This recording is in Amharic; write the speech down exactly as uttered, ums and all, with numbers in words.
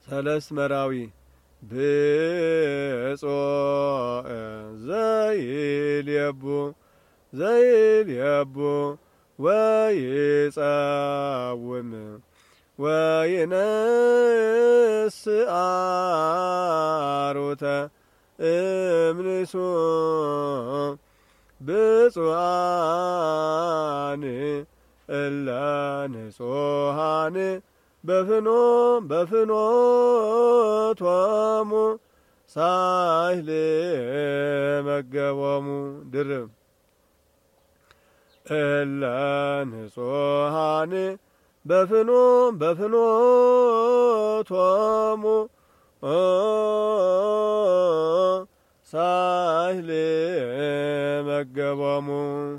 ሰለስት መራዊ ብፁዕ ዘይልየቡ ዘይልየቡ ወይጸውም ወይነስእ አሮተ እምንሱ ብፁዓን እለ ንጹሐን በፍኖ በፍኖቶሙ ሳህል መገቦሙ ድርብ እለ ንጹሐን በፍኖ በፍኖቶሙ ሳህል መገቦሙ